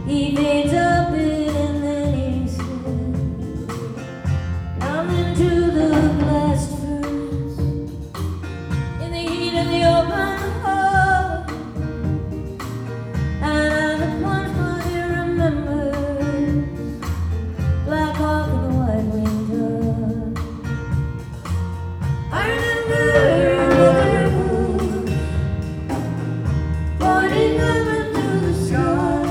He fades a bit and then he said, I'm into the blast furnace in the heat of the open heart, and at the point where he remembers Black Hawk and the White Winged Dove. I remember pointing up into the sky.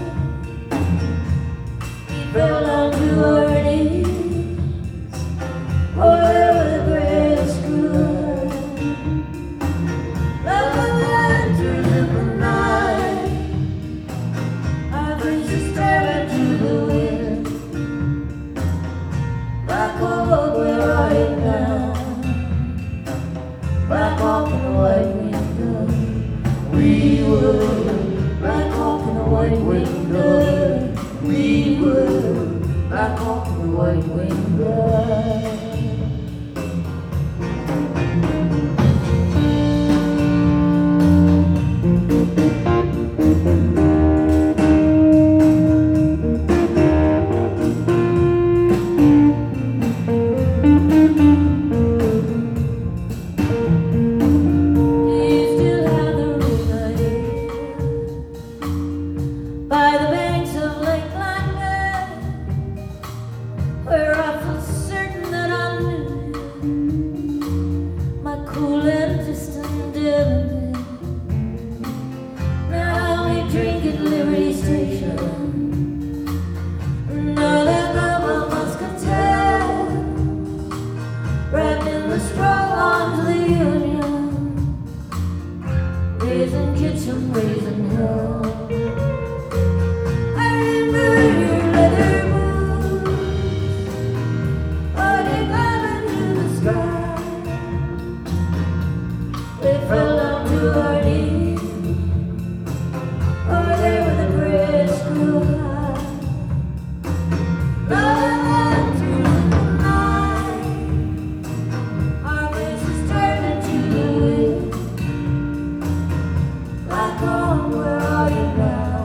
He fell down to our knees, or there was a great screw. Love the lanterns in the night. Our faces stared into the wind. Black Hawk, where are you now? Black Hawk and the White Winged Dove. We were Black Hawk and the White Winged Dove. We were Black Hawk and the White Winged Dove. By the banks of Lake Lander, where I felt certain that I knew my cool and distant Devon. Now we drink at Liberty Station, another cup of muscatel, wrapped in the strong arms of the Union, raising kitchen, raising hell. Fell down to our knees, over there with a great screw high. Love through the night, our faces turned into the wind. Black Hawk, where are you now?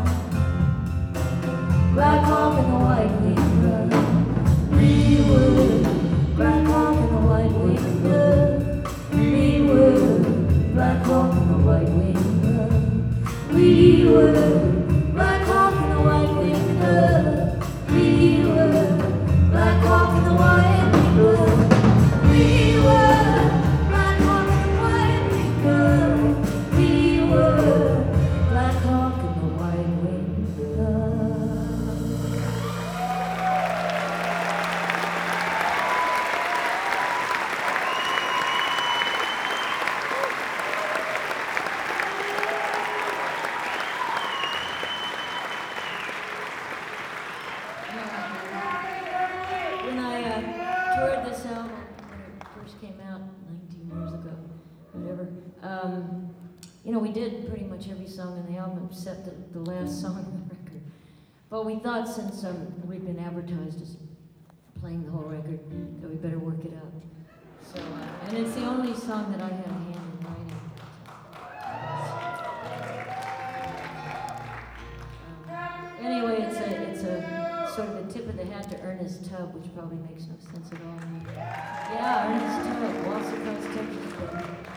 Black Hawk and the White Winged Dove. We were Black Hawk and the White Winged Dove. We were Black Hawk and the White Winged Dove. We were Black Hawk and the White Winged Dove. We were Black Hawk and the White Winged Dove. We were Black Hawk and the White Winged Dove. We were Black Hawk and the White Winged Dove. When I toured this album, when it first came out 19 years ago, whatever, we did pretty much every song on the album except the last song on the record. But we thought since we'd been advertised as playing the whole record, that we better work it out. So, and it's the only song that I had a hand in writing. Anyway, it's a sort of a tip of the hat to Ernest Tubb, which probably makes no sense at all. Yeah, Ernest Tubb, Waltz Across Texas.